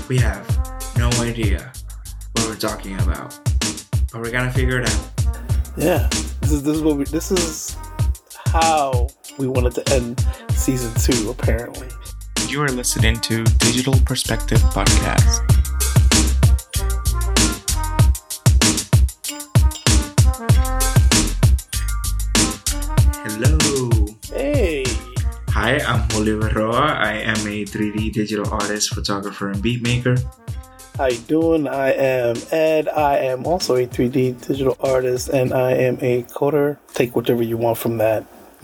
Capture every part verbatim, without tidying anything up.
We have no idea what we're talking about, but we're gonna figure it out. Yeah, this is this is what we. This is how we wanted to end season two. Apparently, you are listening to Digital Perspective Podcast. Hello. Hey. Hi, I'm Oliver Roa. I am a three D digital artist, photographer, and beat maker. How you doing? I am Ed. I am also a three D digital artist, and I am a coder. Take whatever you want from that.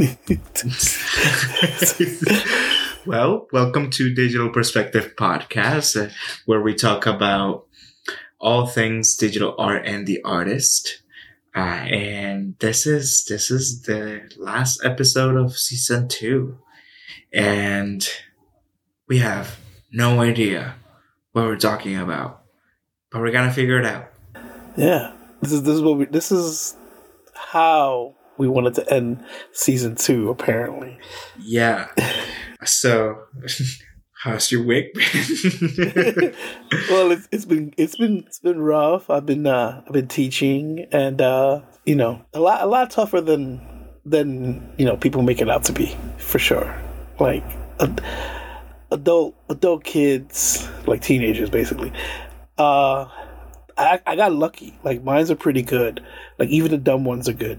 Well, welcome to Digital Perspective Podcast, uh, where we talk about all things digital art and the artist. Uh, and this is this is the last episode of season two, and we have no idea what we're talking about, but we're gonna figure it out. Yeah, this is this is what we. This is how we wanted to end season two. Apparently, yeah. So, how's your week been? Well, it's it's been it's been it's been rough. I've been uh, I've been teaching, and uh, you know, a lot a lot tougher than than you know people make it out to be, for sure. Like ad- adult adult kids, like teenagers, basically. Uh, I I got lucky. Like mine's are pretty good. Like even the dumb ones are good.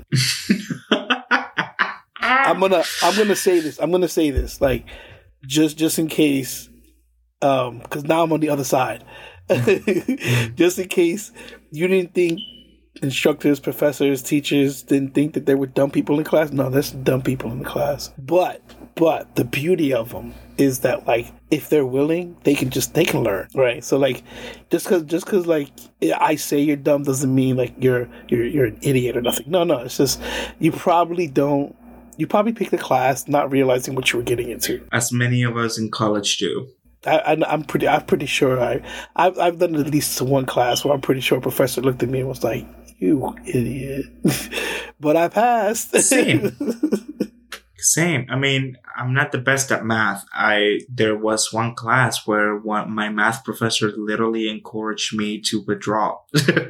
I'm gonna I'm gonna say this. I'm gonna say this. Like just just in case. Um, because now I'm on the other side. Just in case you didn't think instructors, professors, teachers didn't think that there were dumb people in class. No, there's dumb people in the class. But but the beauty of them is that like if they're willing, they can just they can learn, right? So like just because just because like I say you're dumb doesn't mean like you're you're you're an idiot or nothing. No, no, it's just you probably don't. You probably picked the class not realizing what you were getting into. As many of us in college do. I, I, I'm pretty. I'm pretty sure. I, I've, I've done at least one class where I'm pretty sure a professor looked at me and was like, "You idiot," but I passed. Same. Same. I mean, I'm not the best at math. I there was one class where one my math professor literally encouraged me to withdraw.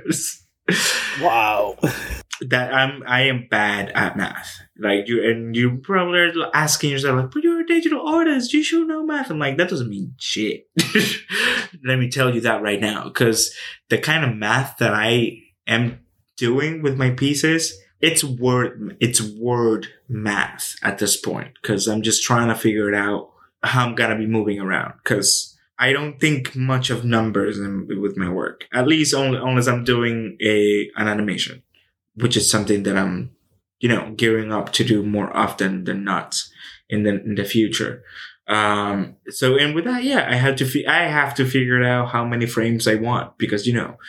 Wow. That I'm I am bad at math. Like you and you probably are asking yourself like, but you're a digital artist, you should know math. I'm like, that doesn't mean shit. Let me tell you that right now. Because the kind of math that I am doing with my pieces, it's word it's word math at this point. Because I'm just trying to figure it out how I'm gonna be moving around. Because I don't think much of numbers in, with my work. At least only unless I'm doing a an animation, which is something that I'm, you know, gearing up to do more often than not in the in the future. Um, so, and with that, yeah, I have to fi- I have to figure out how many frames I want because you know,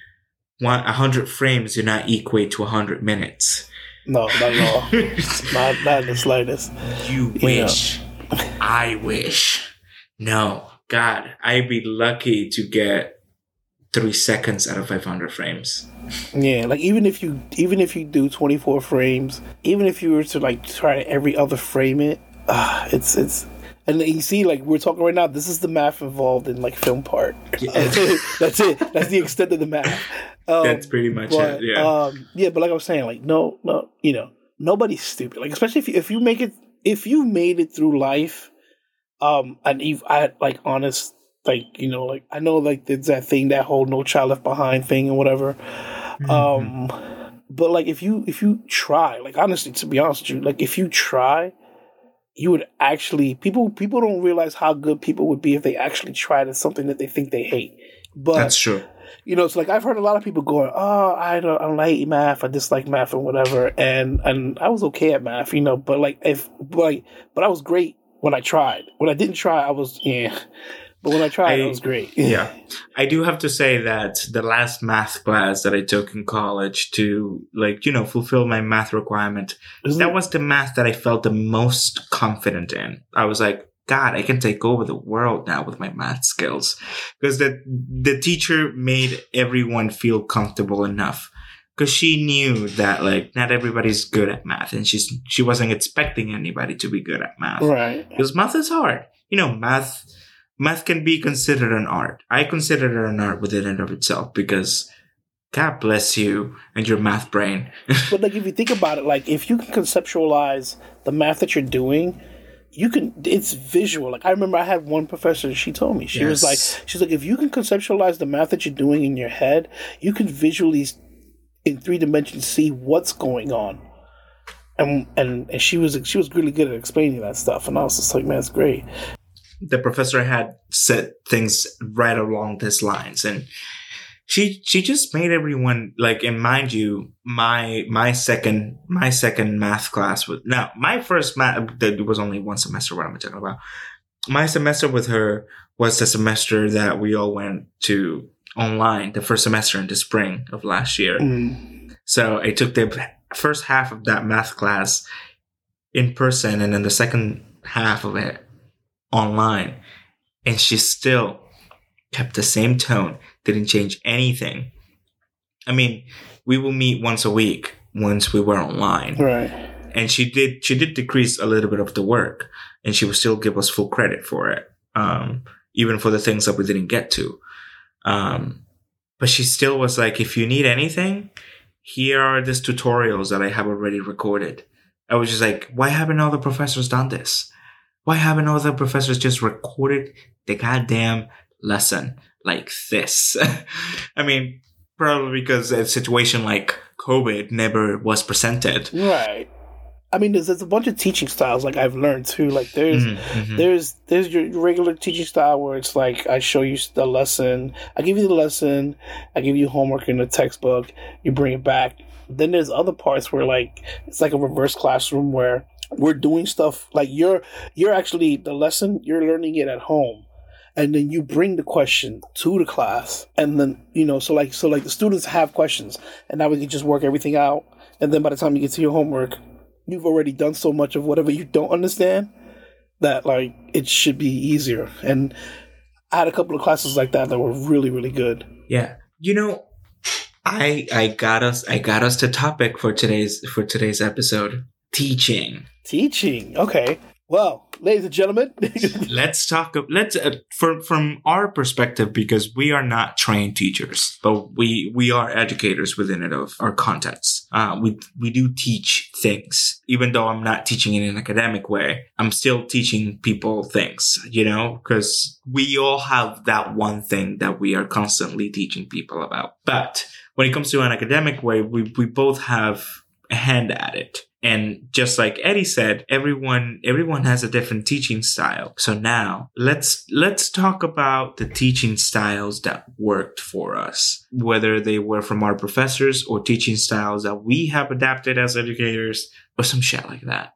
one a hundred frames do not equate to a hundred minutes. No, not at all. not not in the slightest. You wish. Yeah. I wish. No, God, I'd be lucky to get three seconds out of five hundred frames. Yeah, like even if you even if you do twenty-four frames, even if you were to like try to every other frame it, uh, it's it's and you see like we're talking right now. This is the math involved in like film part. Yeah. Uh, that's it. That's the extent of the math. Um, that's pretty much but, it. Yeah. Um, yeah, but like I was saying, like no, no, you know, nobody's stupid. Like especially if you, if you make it, if you made it through life, um, and if I had like honest. Like, you know, like, I know, like, there's that thing, that whole No Child Left Behind thing and whatever. Mm-hmm. Um, but, like, if you, if you try, like, honestly, to be honest with you, like, if you try, you would actually, people, people don't realize how good people would be if they actually tried at something that they think they hate. But that's true. You know, it's like, I've heard a lot of people going, oh, I don't, I don't hate math, I dislike math and whatever. And, and I was okay at math, you know, but, like, if, but, like, but I was great when I tried. When I didn't try, I was, yeah. But when I tried, I, it was great. Yeah. I do have to say that the last math class that I took in college to, like, you know, fulfill my math requirement, Isn't that it? was the math that I felt the most confident in. I was like, God, I can take over the world now with my math skills. Because the, the teacher made everyone feel comfortable enough. Because she knew that, like, not everybody's good at math. And she's she wasn't expecting anybody to be good at math. Right. Because math is hard. You know, math... math can be considered an art. I consider it an art within and of itself because God bless you and your math brain. But like, if you think about it, like if you can conceptualize the math that you're doing, you can. It's visual. Like I remember, I had one professor. She told me she yes. was like, she's like, if you can conceptualize the math that you're doing in your head, you can visually, in three dimensions, see what's going on. And and and she was she was really good at explaining that stuff. And I was just like, man, it's great. The professor had said things right along these lines, and She she just made everyone like, and mind you, my my second my second math class was now my first math that was only one semester. What am I talking about? My semester with her was the semester that we all went to online, the first semester in the spring of last year. Mm. So I took the first half of that math class in person, and then the second half of it online, and she still kept the same tone. Didn't change anything. I mean, we will meet once a week once we were online. Right. And she did she did decrease a little bit of the work, and she would still give us full credit for it. Um, even for the things that we didn't get to. Um, but she still was like, if you need anything, here are these tutorials that I have already recorded. I was just like, why haven't all the professors done this? Why haven't all the professors just recorded the goddamn lesson like this? I mean, probably because a situation like COVID never was presented. Right. I mean, there's, there's a bunch of teaching styles like I've learned too. Like there's mm-hmm. there's there's your regular teaching style where it's like I show you the lesson, I give you the lesson, I give you homework in the textbook, you bring it back. Then there's other parts where like it's like a reverse classroom where we're doing stuff like you're you're actually the lesson, you're learning it at home. And then you bring the question to the class, and then you know, so like so like the students have questions, and now we can just work everything out. And then by the time you get to your homework, you've already done so much of whatever you don't understand that like it should be easier. And I had a couple of classes like that that were really really good. Yeah, you know, I I got us I got us to topic for today's for today's episode: teaching. Teaching. Okay. Well, ladies and gentlemen, let's talk. Let's uh, from from our perspective, because we are not trained teachers, but we we are educators within it of our contexts. Uh, we we do teach things, even though I'm not teaching in an academic way. I'm still teaching people things, you know, because we all have that one thing that we are constantly teaching people about. But when it comes to an academic way, we we both have a hand at it. And just like Eddie said, everyone everyone has a different teaching style. So now let's let's talk about the teaching styles that worked for us, whether they were from our professors or teaching styles that we have adapted as educators or some shit like that.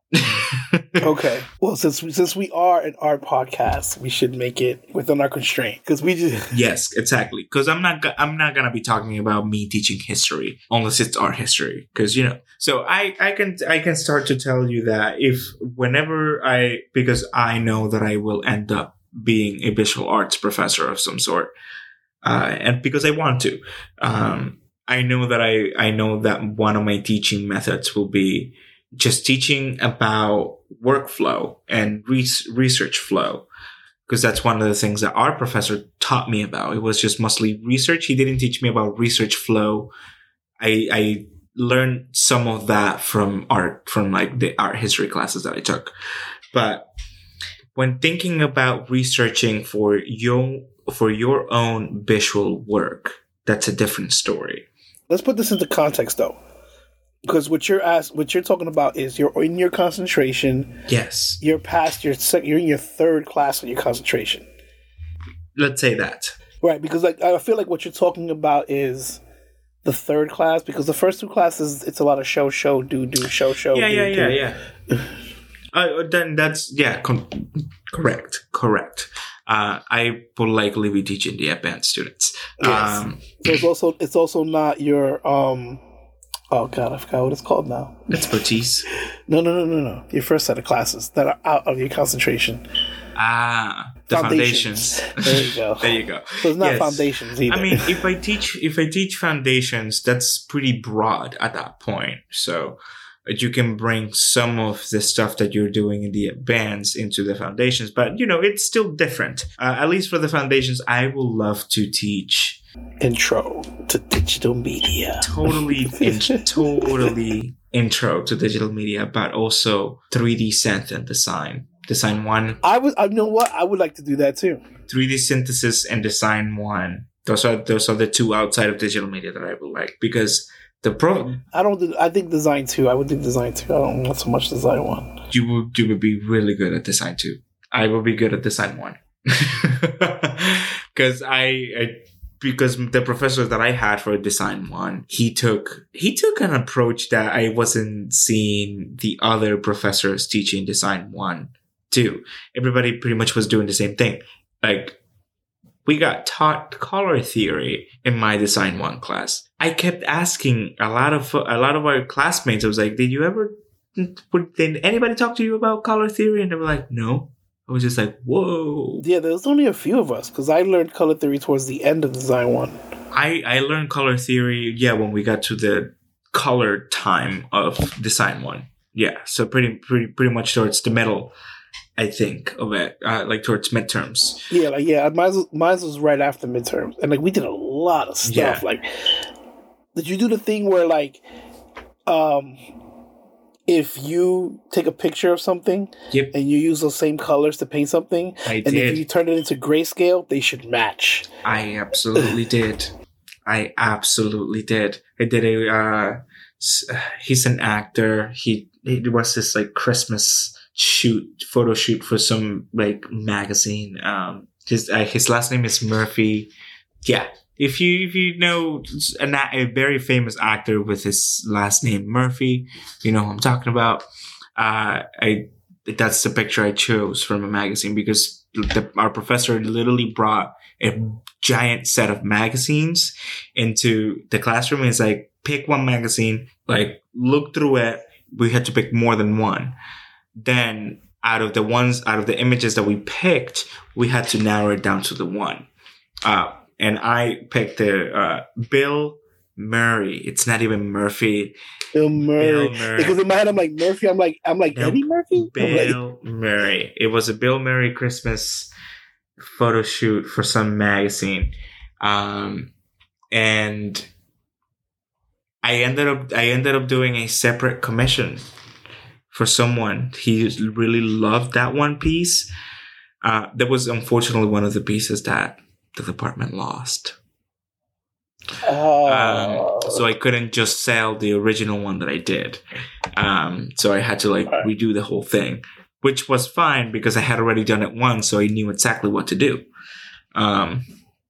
Okay. Well, since since we are an art podcast, we should make it within our constraint because we just yes, exactly. Because I'm not I'm not gonna be talking about me teaching history unless it's art history. Because you know, so I I can I can start to tell you that if whenever I because I know that I will end up being a visual arts professor of some sort, uh, and because I want to, um, I know that I I know that one of my teaching methods will be just teaching about workflow and re- research flow, because that's one of the things that our professor taught me about. It was just mostly research. He didn't teach me about research flow. I, I learned some of that from art, from like the art history classes that I took. But when thinking about researching for your, for your own visual work, that's a different story. Let's put this into context though. Because what you're asked, what you're talking about is you're in your concentration. Yes. You're past your sec- you're in your third class of your concentration. Let's say that. Right, because like I feel like what you're talking about is the third class, because the first two classes it's a lot of show, show, do, do, show, show. Yeah, do, yeah, do. yeah, yeah. uh, then that's yeah, com- correct, correct. Uh, I will likely be teaching the advanced students. Yes. Um, so it's also it's also not your um. Oh, God, I forgot what it's called now. Expertise? No, no, no, no, no. Your first set of classes that are out of your concentration. Ah, the foundations. foundations. There you go. There you go. So it's not yes. foundations either. I mean, if I teach if I teach foundations, that's pretty broad at that point. So you can bring some of the stuff that you're doing in the advanced into the foundations, but you know, it's still different. Uh, at least for the foundations, I will love to teach intro to digital media. Totally, in, totally intro to digital media, but also three D synth and design. Design one. I would, I know what I would like to do that too. three D synthesis and design one. Those are those are the two outside of digital media that I would like, because the pro. I don't. Do, I think design two. I would think design two. I don't want so much design one. You would you would be really good at design two. I will be good at design one. Because I, I because the professor that I had for design one, he took he took an approach that I wasn't seeing the other professors teaching design one too. Everybody pretty much was doing the same thing. Like, we got taught color theory in my design one class. I kept asking a lot of a lot of our classmates. I was like, "Did you ever? Did anybody talk to you about color theory?" And they were like, "No." I was just like, "Whoa." Yeah, there was only a few of us because I learned color theory towards the end of design one. I I learned color theory. Yeah, when we got to the color time of design one. Yeah, so pretty pretty pretty much towards the middle, I think, of it, uh, like towards midterms. Yeah, like yeah, mine was, mine was right after midterms, and like we did a lot of stuff. Yeah. Like, did you do the thing where like, um, if you take a picture of something, Yep, and you use those same colors to paint something, I and did. if you turn it into grayscale, they should match. I absolutely did. I absolutely did. I did a. Uh, s- he's an actor. He it was this like Christmas shoot, photo shoot for some like magazine. Um, his uh, his last name is Murphy. Yeah, if you if you know a, a very famous actor with his last name Murphy, you know who I'm talking about. Uh, I that's the picture I chose from a magazine because the, our professor literally brought a giant set of magazines into the classroom. And it's like, pick one magazine, like look through it. We had to pick more than one. Then out of the ones, out of the images that we picked, we had to narrow it down to the one. Uh, and I picked the uh, Bill Murray. It's not even Murphy. Bill Murray. Bill Murray. Because in my head, I'm like Murphy. I'm like I'm like Nope. Eddie Murphy. I'm like, Bill Murray. It was a Bill Murray Christmas photo shoot for some magazine. Um, and I ended up I ended up doing a separate commission for someone. He really loved that one piece. Uh, that was unfortunately one of the pieces that the department lost. oh. Um, so I couldn't just sell the original one that I did. Um, so I had to like Right. redo the whole thing, which was fine because I had already done it once, so I knew exactly what to do. Um,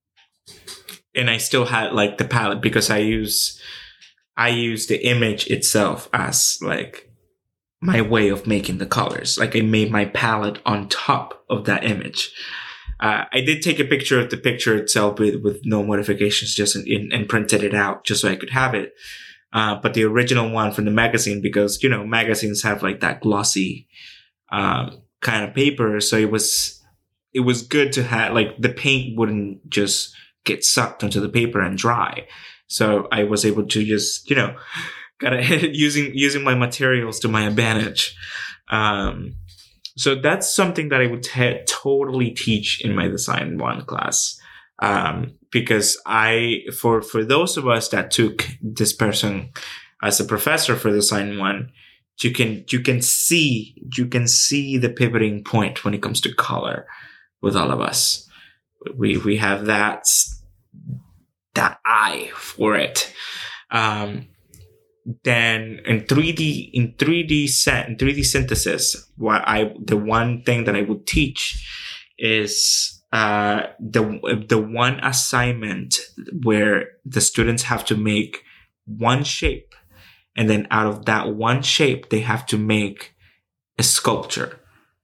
and I still had like the palette because I use I use the image itself as like my way of making the colors. Like I made my palette on top of that image. Uh, I did take a picture of the picture itself with, with no modifications, just in, in, and printed it out just so I could have it. Uh, but the original one from the magazine, because, you know, magazines have like that glossy, um, kind of paper. So it was, it was good to have, like, the paint wouldn't just get sucked onto the paper and dry. So I was able to just, you know, kind of using, using my materials to my advantage. Um, So that's something that I would t- totally teach in my design one class. Um, because I, for, for those of us that took this person as a professor for design one, you can, you can see, you can see the pivoting point when it comes to color with all of us. We, we have that, that eye for it. Um, Then in three D, in three D set, in three D synthesis, what I, the one thing that I would teach is, uh, the, the one assignment where the students have to make one shape. And then out of that one shape, they have to make a sculpture.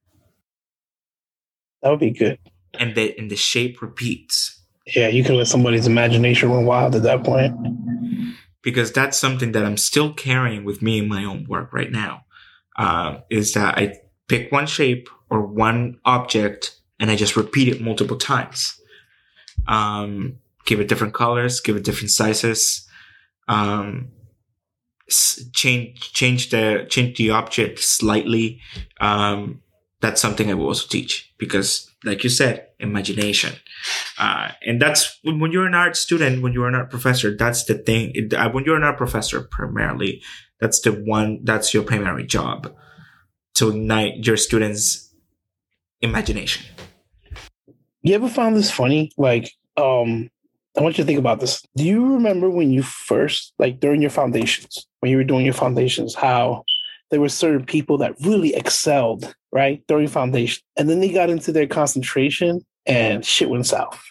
That would be good. And the, and the shape repeats. Yeah, you can let somebody's imagination run wild at that point. Because that's something that I'm still carrying with me in my own work right now, uh, is that I pick one shape or one object and I just repeat it multiple times. Um, give it different colors, give it different sizes, um, s- change change the change the object slightly. Um, that's something I will also teach because, like you said, imagination. Uh, and that's when you're an art student, when you're an art professor, that's the thing. It, uh, when you're an art professor, primarily, that's the one, that's your primary job, to ignite your students' imagination. You ever found this funny? Like, um, I want you to think about this. Do you remember when you first, like during your foundations, when you were doing your foundations, how there were certain people that really excelled, right, during foundation, and then they got into their concentration and shit went south.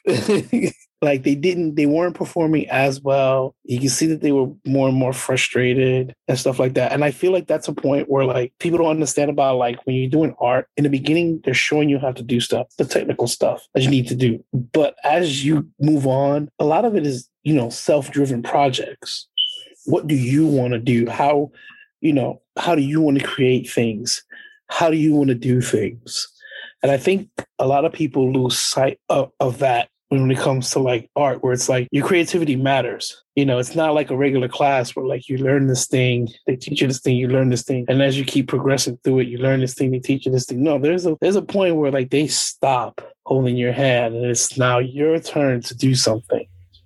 Like they didn't, they weren't performing as well. You can see that they were more and more frustrated and stuff like that. And I feel like that's a point where like people don't understand about like when you're doing art in the beginning, they're showing you how to do stuff, the technical stuff that you need to do. But as you move on, a lot of it is, you know, self-driven projects. What do you want to do? How, you know, how do you want to create things? How do you want to do things? And I think a lot of people lose sight of, of that when it comes to like art, where it's like your creativity matters. You know, it's not like a regular class where like you learn this thing, they teach you this thing, you learn this thing. And as you keep progressing through it, you learn this thing, they teach you this thing. No, there's a there's a point where like they stop holding your hand and it's now your turn to do something.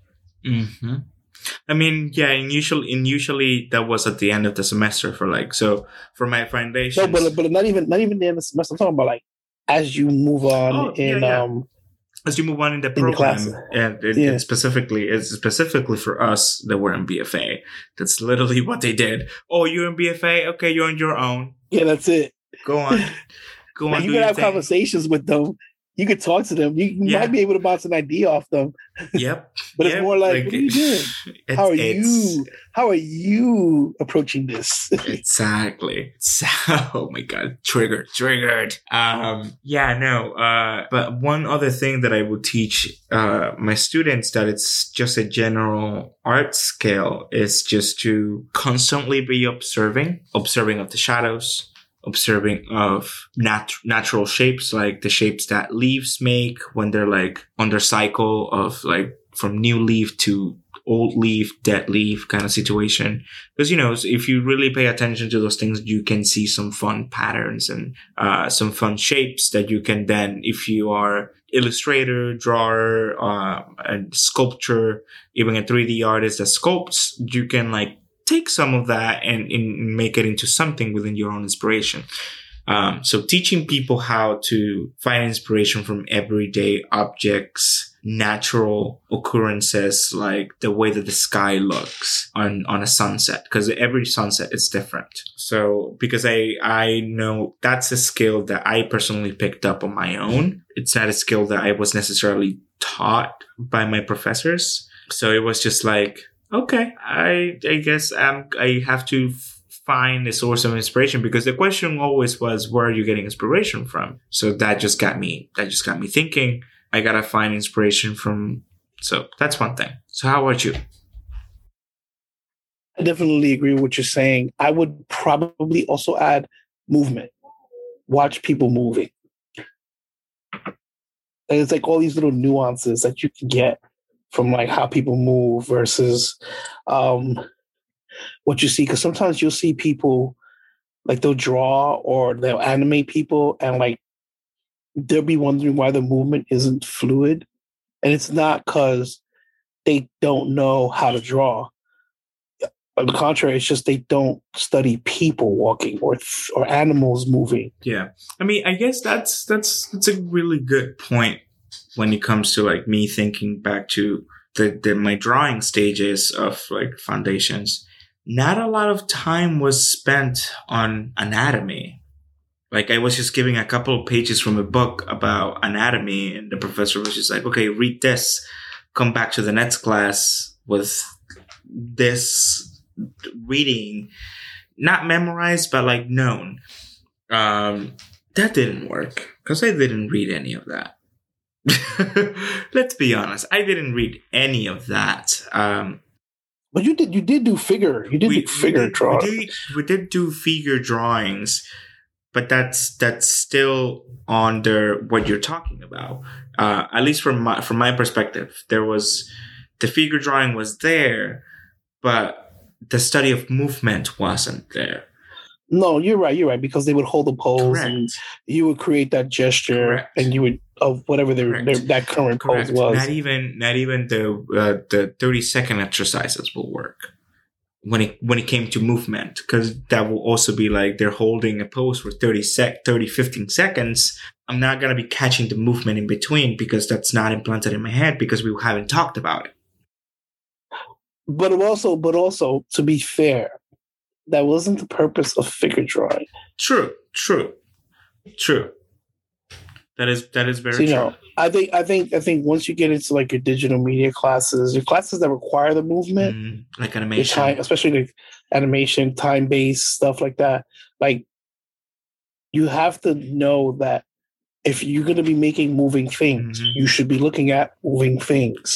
Mm-hmm. I mean, yeah, and usually, and usually that was at the end of the semester for like, so for my foundations. No, but, but not even not even the end of the semester. I'm talking about like as you move on oh, in yeah, yeah. um as you move on in the in the program, class. and, and, Yeah. and specifically, it's specifically for us that were in B F A. That's literally what they did. Oh, you're in B F A? Okay, you're on your own. Yeah, that's it. Go on, go Like on. you do can your have thing. conversations with them. You could talk to them. You, you Yeah. might be able to bounce an idea off them. Yep, But it's yep. more like, what are you doing? It's, How are it's, you? How are you approaching this? Exactly. So, oh my god, triggered, triggered. Um, yeah, no. Uh, but one other thing that I would teach uh my students that it's just a general art skill is just to constantly be observing, observing of the shadows, observing of nat- natural shapes, like the shapes that leaves make when they're like on their cycle of like from new leaf to old leaf, dead leaf kind of situation. Because, you know, if you really pay attention to those things, you can see some fun patterns and uh, some fun shapes that you can then, if you are illustrator, drawer, uh, and sculpture, even a three D artist that sculpts, you can like take some of that and, and make it into something within your own inspiration. Um, so teaching people how to find inspiration from everyday objects, natural occurrences, like the way that the sky looks on, on a sunset, because every sunset is different. So because I, I know that's a skill that I personally picked up on my own. It's not a skill that I was necessarily taught by my professors. So it was just like, okay, I I guess um, I have to f- find a source of inspiration, because the question always was, where are you getting inspiration from? So that just got me, that just got me thinking, I gotta find inspiration from, so that's one thing. So how about you? I definitely agree with what you're saying. I would probably also add movement. Watch people moving. And it's like all these little nuances that you can get from like how people move versus um, what you see. Because sometimes you'll see people like they'll draw or they'll animate people and like they'll be wondering why the movement isn't fluid. And it's not because they don't know how to draw. On the contrary, it's just they don't study people walking or or animals moving. Yeah, I mean, I guess that's that's that's a really good point when it comes to like me thinking back to the, the my drawing stages of like foundations. Not a lot of time was spent on anatomy. Like I was just giving a couple of pages from a book about anatomy, and the professor was just like, "Okay, read this. Come back to the next class with this." Reading, not memorized, but like known. Um, that didn't work because I didn't read any of that. Let's be honest, I didn't read any of that. Um, but you did, you did do figure, you did we, do figure we did, drawing. We did, we did do figure drawings, but that's that's still under what you're talking about. Uh, at least from my from my perspective, there was the figure drawing was there, but the study of movement wasn't there. No, you're right. You're right because they would hold the pose Correct. and you would create that gesture Correct. and you would of whatever their, Correct. their that current Correct. pose was. Not even not even the uh, the thirty second exercises will work when it when it came to movement, because that will also be like they're holding a pose for thirty sec thirty fifteen seconds. I'm not gonna be catching the movement in between because that's not implanted in my head because we haven't talked about it. But also, but also, to be fair, that wasn't the purpose of figure drawing. True, true, true. That is that is very So, you true. know, I think I think I think once you get into like your digital media classes, your classes that require the movement, Mm, like your animation. time, especially like animation, time based stuff like that, like you have to know that if you're going to be making moving things, Mhm. you should be looking at moving things.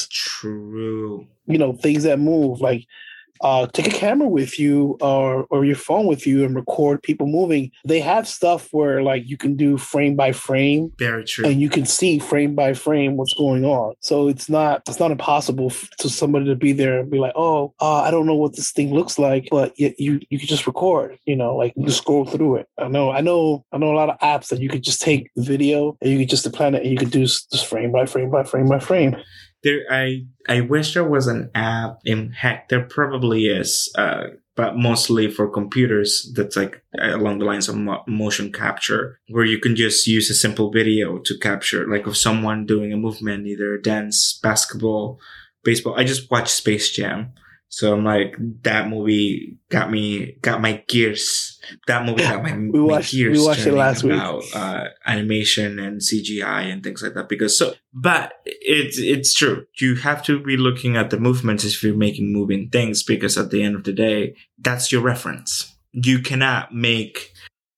True. You know, things that move. Like, uh, take a camera with you or or your phone with you and record people moving. They have stuff where like you can do frame by frame Very true. and you can see frame by frame what's going on. So it's not it's not impossible f- to somebody to be there and be like, oh, uh, I don't know what this thing looks like, but y- you you can just record. You know, like you just scroll through it. I know I know I know a lot of apps that you could just take the video and you could just plan it and you could do s- just frame by frame by frame by frame. There, I I wish there was an app. In heck, there probably is, uh, but mostly for computers. That's like along the lines of mo- motion capture, where you can just use a simple video to capture, like of someone doing a movement, either dance, basketball, baseball. I just watched Space Jam, so I'm like, that movie got me, got my gears. That movie got my, We my watched- we gears watched it turning last week. about uh, animation and C G I and things like that. Because so, but it's it's true. You have to be looking at the movements if you're making moving things, because at the end of the day, that's your reference. You cannot make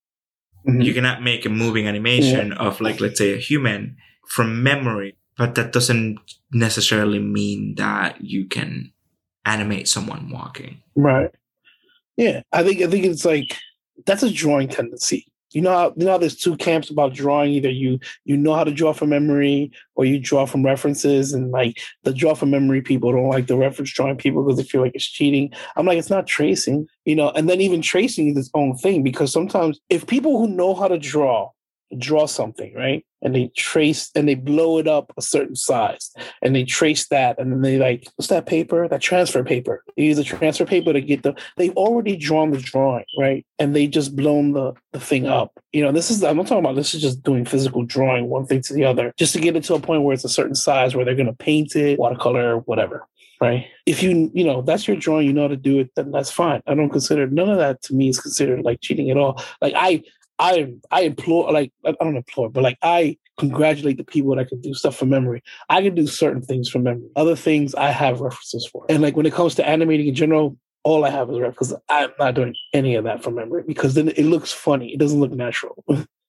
Mhm. you cannot make a moving animation of, like, let's say, a human from memory, but that doesn't necessarily mean that you can animate someone walking. Right. Yeah, I think I think it's like that's a drawing tendency. You know how you know how there's two camps about drawing. Either you you know how to draw from memory, or you draw from references. And like the draw from memory people don't like the reference drawing people because they feel like it's cheating. I'm like, it's not tracing, you know. And then even tracing is its own thing, because sometimes if people who know how to draw draw something, right, and they trace and they blow it up a certain size, and they trace that, and then they like, what's that paper? That transfer paper. They use the transfer paper to get the. They've already drawn the drawing, right, and they just blown the the thing up. You know, this is I'm not talking about. This is just doing physical drawing, one thing to the other, just to get it to a point where it's a certain size where they're going to paint it, watercolor, whatever. Right. If you, you know, that's your drawing, you know how to do it, then that's fine. I don't consider none of that to me is considered like cheating at all. Like I, I, I implore, like, I don't implore, but like I congratulate the people that can do stuff from memory. I can do certain things from memory. Other things I have references for. And like when it comes to animating in general, all I have is references. I'm not doing any of that from memory because then it looks funny. It doesn't look natural.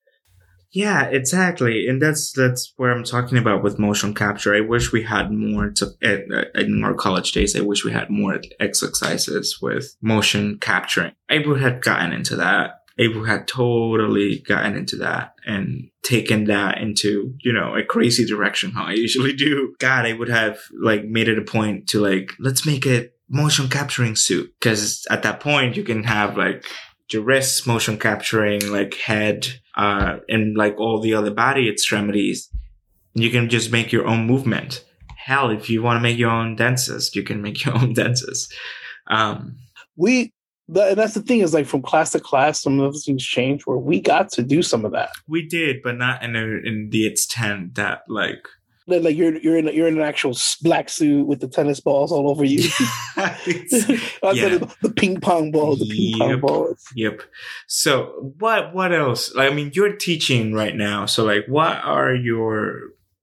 Yeah, exactly, and that's that's where I'm talking about with motion capture. I wish we had more to at, in our college days. I wish we had more exercises with motion capturing. I would have gotten into that. I would have totally gotten into that and taken that into, you know, a crazy direction how I usually do. God, I would have like made it a point to like, let's make a motion capturing suit, because at that point you can have like your wrists motion capturing, like head, uh, and like all the other body extremities. You can just make your own movement. Hell, if you want to make your own dances, you can make your own dances. Um, we, the, and that's the thing is like from class to class, some of those things change where we got to do some of that. we did, but not in a, in the extent that like. Like like you're you're in a, you're in an actual black suit with the tennis balls all over you. I Yeah. said the ping pong ball, the ping pong Yep. balls. Yep. So what what else? I mean, you're teaching right now. So like, what are your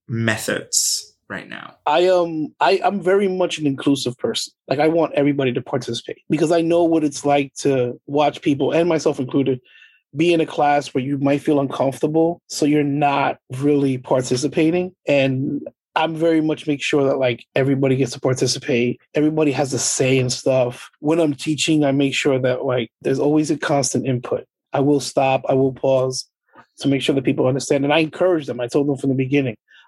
methods right now? I um I I'm very much an inclusive person. Like I want everybody to participate because I know what it's like to watch people, and myself included, be in a class where you might feel uncomfortable, so you're not really participating. And I'm very much make sure that like everybody gets to participate. Everybody has a say in stuff. When I'm teaching, I make sure that like there's always a constant input. I will stop. I will pause to make sure that people understand. And I encourage them. I told them from the beginning,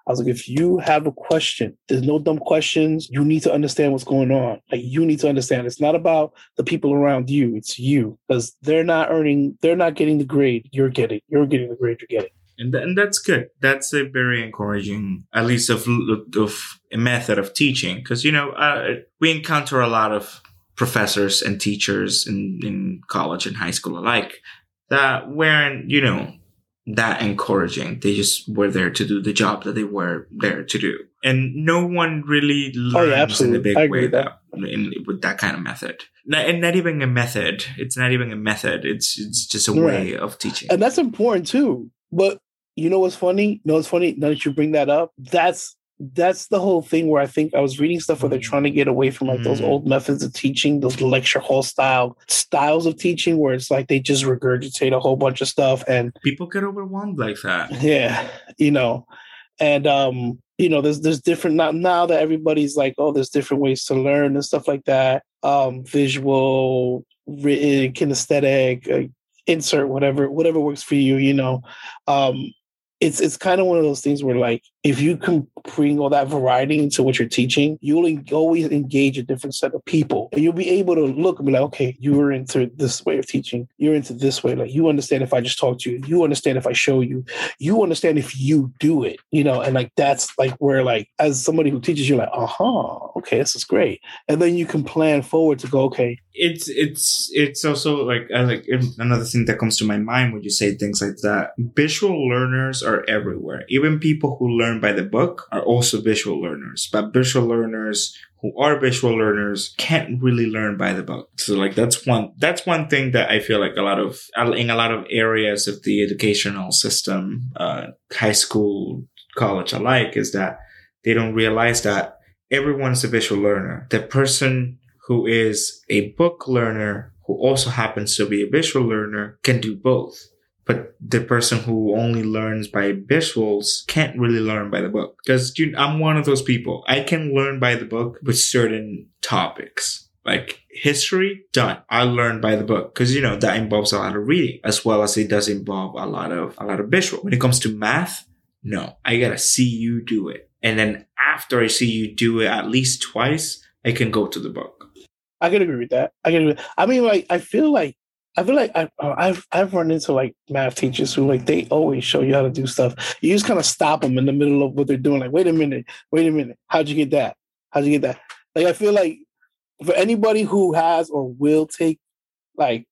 I was like, if you have a question, there's no dumb questions. You need to understand what's going on. Like, you need to understand. It's not about the people around you. It's you, because they're not earning, they're not getting the grade you're getting. You're getting the grade you're getting. And, th- and that's good. That's a very encouraging, at least of, of a method of teaching. Because, you know, uh, we encounter a lot of professors and teachers in, in college and high school alike that weren't, you know, that encouraging. They just were there to do the job that they were there to do. And no one really learns oh, yeah, in a big I agree way with that. that, in, with that kind of method. Not, and not even a method. It's not even a method. It's it's just a way Right. of teaching. And that's important too. But you know what's funny? You know what's funny? Now that you bring that up, that's that's the whole thing where I think I was reading stuff where they're trying to get away from like those Mm. old methods of teaching, those lecture hall style styles of teaching where it's like they just regurgitate a whole bunch of stuff and People get overwhelmed like that. yeah, you know, and um, you know, there's there's different now now that everybody's like, oh, there's different ways to learn and stuff like that. Um, visual, written, kinesthetic, uh, insert whatever whatever works for you, you know. Um, it's it's kind of one of those things where like if you can bring all that variety into what you're teaching, you'll en- always engage a different set of people, and you'll be able to look and be like, okay, you were into this way of teaching, you're into this way. Like you understand if I just talk to you, you understand if I show you, you understand if you do it, you know. And like that's like where like as somebody who teaches, you're like, uh huh, okay, this is great, and then you can plan forward to go, okay, It's it's it's also like I like another thing that comes to my mind when you say things like that. Visual learners are everywhere. Even people who learn by the book are also visual learners. But visual learners who are visual learners can't really learn by the book. So like that's one that's one thing that I feel like a lot of in a lot of areas of the educational system, uh, high school, college alike, is that they don't realize that everyone's a visual learner. The person who is a book learner who also happens to be a visual learner can do both. But the person who only learns by visuals can't really learn by the book. Because I'm one of those people. I can learn by the book with certain topics. Like history, done. I learn by the book. Because, you know, that involves a lot of reading. As well as it does involve a lot of a lot of visual. When it comes to math, no. I gotta see you do it. And then after I see you do it at least twice, I can go to the book. I can agree with that. I can. Agree. I mean, like, I feel like I feel like I, I've I've run into like math teachers who like they always show you how to do stuff. You just kind of stop them in the middle of what they're doing. Like, wait a minute, wait a minute. How'd you get that? How'd you get that? Like, I feel like for anybody who has or will take, like,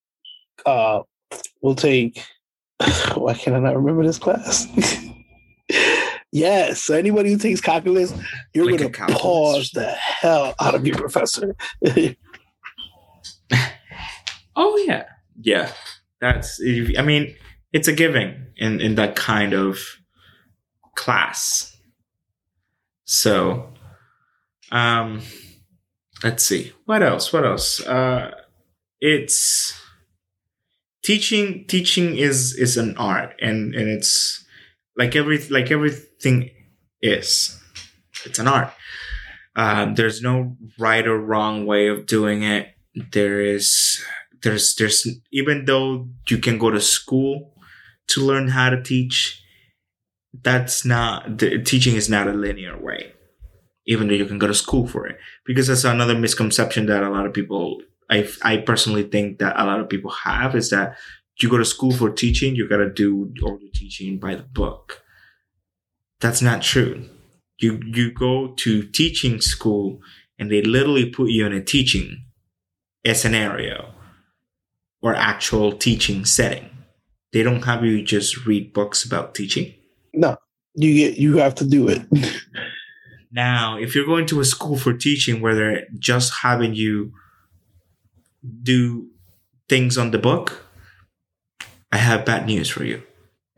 uh, will take. Why can I not remember this class? Yes, anybody who takes calculus, you're Like going a to calculus. pause the hell out of your professor. Oh yeah, yeah. That's. I mean, it's a giving in in that kind of class. So, um, let's see what else. What else? Uh, it's teaching. Teaching is is an art, and and it's like every like everything is. It's an art. Um, there's no right or wrong way of doing it. There is. There's, there's, even though you can go to school to learn how to teach, that's not, the teaching is not a linear way, even though you can go to school for it. Because that's another misconception that a lot of people, I, I personally think that a lot of people have, is that you go to school for teaching, you gotta do all your teaching by the book. That's not true. You, you go to teaching school and they literally put you in a teaching a scenario. Or actual teaching setting. They don't have you just read books about teaching. No, you get you have to do it. Now, if you're going to a school for teaching where they're just having you do things on the book, I have bad news for you.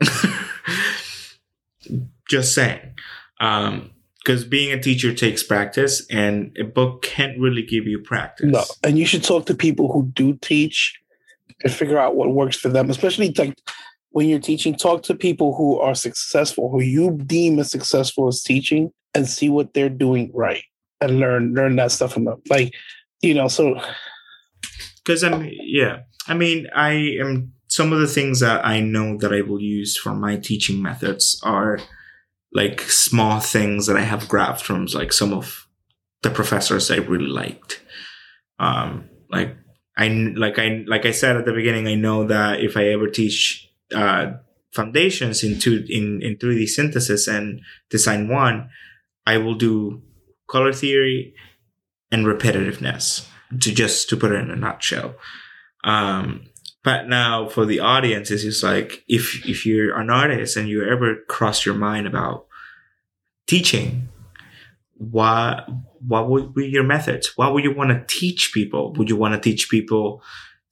Just saying. Um, because being a teacher takes practice, and a book can't really give you practice. No, and you should talk to people who do teach and figure out what works for them, especially like when you're teaching. Talk to people who are successful, who you deem as successful as teaching, and see what they're doing right, and learn learn that stuff from them. Like, you know, so because I'm yeah, I mean, I am some of the things that I know that I will use for my teaching methods are like small things that I have grabbed from like some of the professors I really liked. Um, like I like I like I said at the beginning, I know that if I ever teach uh, foundations in two in in three D synthesis and design one, I will do color theory and repetitiveness, to just to put it in a nutshell. Um, but now for the audience, it's just like, if if you're an artist and you ever cross your mind about teaching, what what would be your methods? What would you want to teach people? Would you want to teach people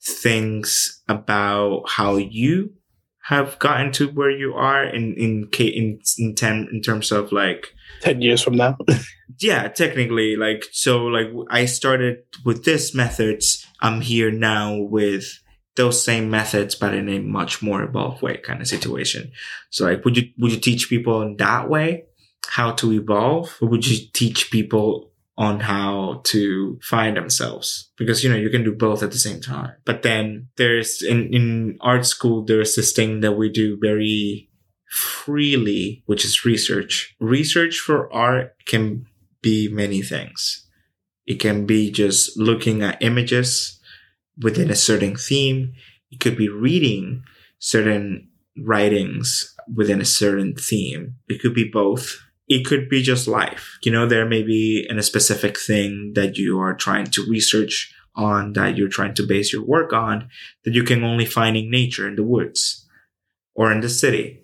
things about how you have gotten to where you are in in in in, ten, in terms of like ten years from now? Yeah, technically, like, so like I started with this methods. I'm here now with those same methods, but in a much more evolved way kind of situation. So like, would you, would you teach people in that way how to evolve, or would you teach people on how to find themselves? Because, you know, you can do both at the same time. But then there's in, in art school, there's this thing that we do very freely, which is research. Research for art can be many things. It can be just looking at images within a certain theme. It could be reading certain writings within a certain theme. It could be both. It could be just life. You know, there may be in a specific thing that you are trying to research on, that you're trying to base your work on, that you can only find in nature, in the woods, or in the city.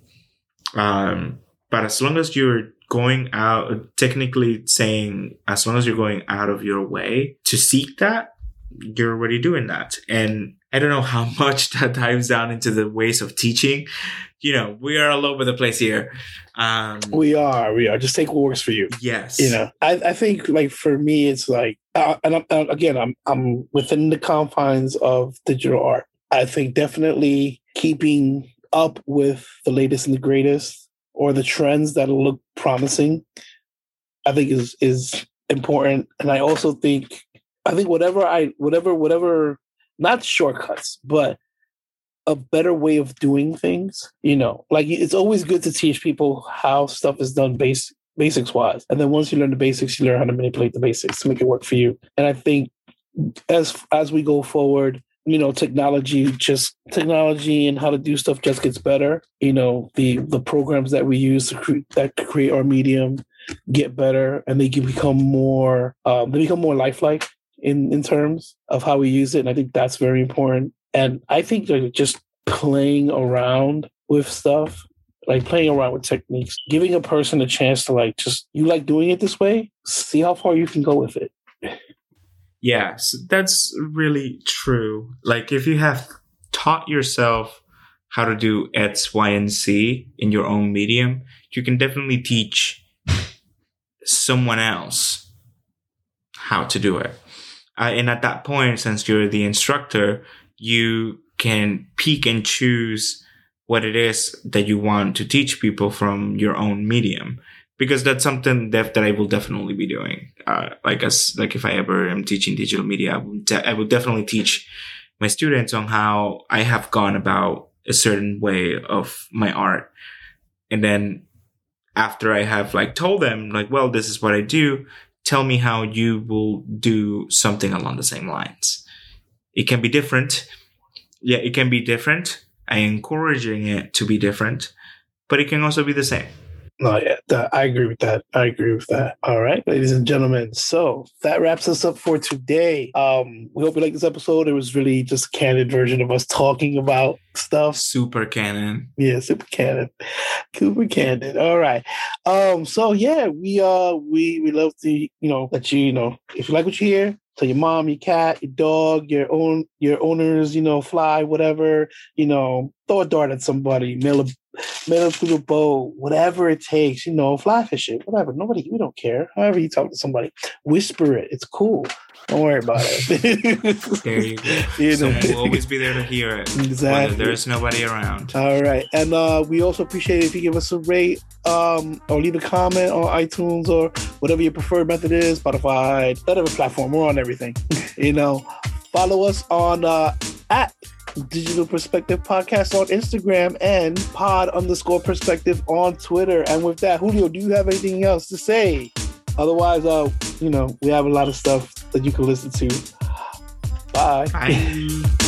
Um, but as long as you're going out, technically saying, as long as you're going out of your way to seek that, you're already doing that. And I don't know how much that dives down into the ways of teaching. You know, we are all over the place here. Um, we are, we are. Just take what works for you. Yes. You know, I, I think like for me, it's like, uh, and I'm, uh, again, I'm, I'm within the confines of digital art. I think definitely keeping up with the latest and the greatest, or the trends that look promising, I think is is important. And I also think, I think whatever I, whatever, whatever, not shortcuts, but a better way of doing things, you know, like it's always good to teach people how stuff is done base, basics wise. And then once you learn the basics, you learn how to manipulate the basics to make it work for you. And I think as as we go forward, you know, technology, just technology and how to do stuff just gets better. You know, the the programs that we use to cre- that create our medium get better, and they can become more, um, they become more lifelike in, in terms of how we use it. And I think that's very important. And I think like just playing around with stuff, like playing around with techniques, giving a person a chance to like, just, you like doing it this way, see how far you can go with it. Yes, that's really true. Like if you have taught yourself how to do X, Y, and Z in your own medium, you can definitely teach someone else how to do it. Uh, and at that point, since you're the instructor, you can pick and choose what it is that you want to teach people from your own medium. Because that's something that, that I will definitely be doing. Uh, like as like if I ever am teaching digital media, I would, de- I would definitely teach my students on how I have gone about a certain way of my art. And then after I have like told them like, well, this is what I do, tell me how you will do something along the same lines. It can be different. Yeah, it can be different. I am encouraging it to be different, but it can also be the same. No, yeah, that, I agree with that. I agree with that. All right, ladies and gentlemen. So that wraps us up for today. Um, we hope you liked this episode. It was really just a candid version of us talking about stuff. Super canon. Yeah, super canon. Super candid. All right. Um, so yeah, we uh we we love to, you know, let you, you know, if you like what you hear, tell your mom, your cat, your dog, your own your owners, you know, fly, whatever, you know, throw a dart at somebody, mail a mail it through the boat, whatever it takes, you know, fly fish it, whatever. Nobody, we don't care. However you talk to somebody, whisper it. It's cool. Don't worry about it. There you go. You know. Someone will always be there to hear it. Exactly. When there's nobody around. All right. And uh, we also appreciate it if you give us a rate um, or leave a comment on iTunes or whatever your preferred method is, Spotify, whatever platform. We're on everything. You know, follow us on uh, at Digital Perspective Podcast on Instagram and pod underscore perspective on Twitter. And with that, Julio, do you have anything else to say? Otherwise, uh, you know, we have a lot of stuff that you can listen to. Bye. Bye.